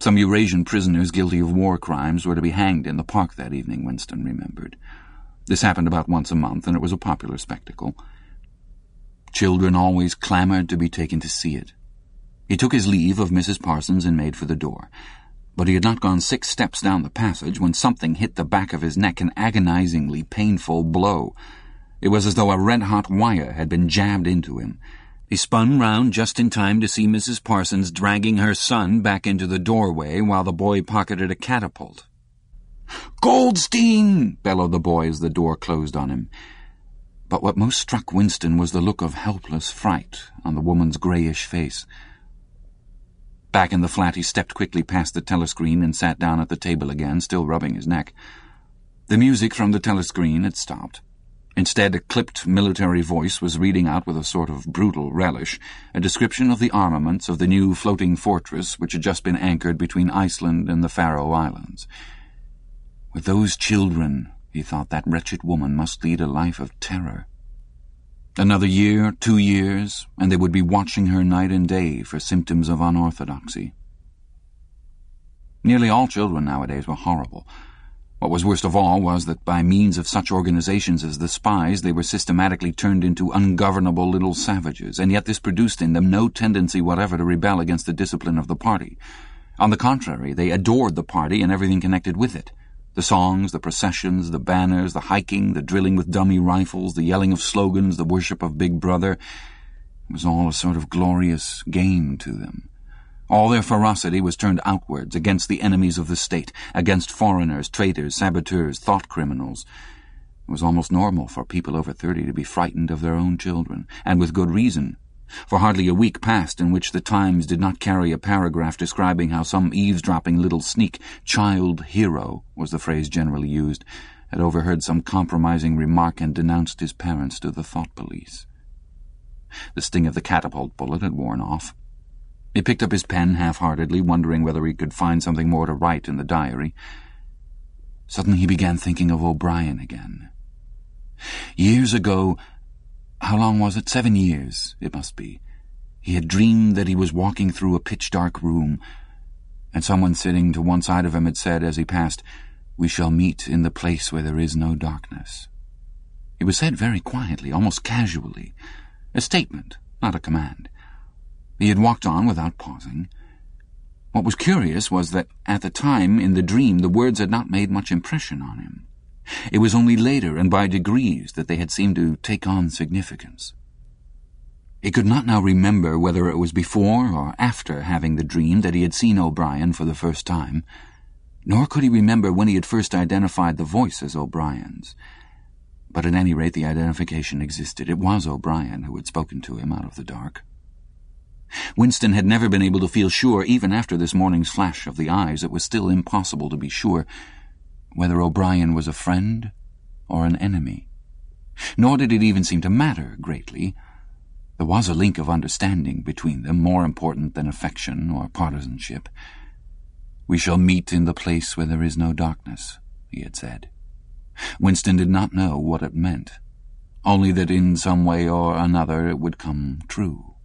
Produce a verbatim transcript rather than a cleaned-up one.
Some Eurasian prisoners guilty of war crimes were to be hanged in the park that evening, Winston remembered. This happened about once a month, and it was a popular spectacle. Children always clamoured to be taken to see it. He took his leave of Missus Parsons and made for the door. But he had not gone six steps down the passage when something hit the back of his neck, an agonizingly painful blow. It was as though a red-hot wire had been jabbed into him. He spun round just in time to see Missus Parsons dragging her son back into the doorway while the boy pocketed a catapult. "Goldstein!" bellowed the boy as the door closed on him. But what most struck Winston was the look of helpless fright on the woman's greyish face. Back in the flat, he stepped quickly past the telescreen and sat down at the table again, still rubbing his neck. The music from the telescreen had stopped. Instead, a clipped military voice was reading out with a sort of brutal relish a description of the armaments of the new floating fortress which had just been anchored between Iceland and the Faroe Islands. With those children, he thought, that wretched woman must lead a life of terror. Another year, two years, and they would be watching her night and day for symptoms of unorthodoxy. Nearly all children nowadays were horrible. What was worst of all was that by means of such organizations as the Spies they were systematically turned into ungovernable little savages, and yet this produced in them no tendency whatever to rebel against the discipline of the party. On the contrary, they adored the party and everything connected with it. The songs, the processions, the banners, the hiking, the drilling with dummy rifles, the yelling of slogans, the worship of Big Brother. It was all a sort of glorious game to them. All their ferocity was turned outwards, against the enemies of the state, against foreigners, traitors, saboteurs, thought criminals. It was almost normal for people over thirty to be frightened of their own children, and with good reason, for hardly a week passed in which the Times did not carry a paragraph describing how some eavesdropping little sneak, child hero was the phrase generally used, had overheard some compromising remark and denounced his parents to the thought police. The sting of the catapult bullet had worn off. He picked up his pen half-heartedly, wondering whether he could find something more to write in the diary. Suddenly he began thinking of O'Brien again. Years ago, how long was it? Seven years, it must be. He had dreamed that he was walking through a pitch-dark room, and someone sitting to one side of him had said as he passed, "We shall meet in the place where there is no darkness." It was said very quietly, almost casually, a statement, not a command. He had walked on without pausing. What was curious was that at the time in the dream the words had not made much impression on him. It was only later and by degrees that they had seemed to take on significance. He could not now remember whether it was before or after having the dream that he had seen O'Brien for the first time, nor could he remember when he had first identified the voice as O'Brien's. But at any rate the identification existed. It was O'Brien who had spoken to him out of the dark. Winston had never been able to feel sure, even after this morning's flash of the eyes. It was still impossible to be sure whether O'Brien was a friend or an enemy. Nor did it even seem to matter greatly. There was a link of understanding between them, more important than affection or partisanship. "We shall meet in the place where there is no darkness," he had said. Winston did not know what it meant, only that in some way or another it would come true.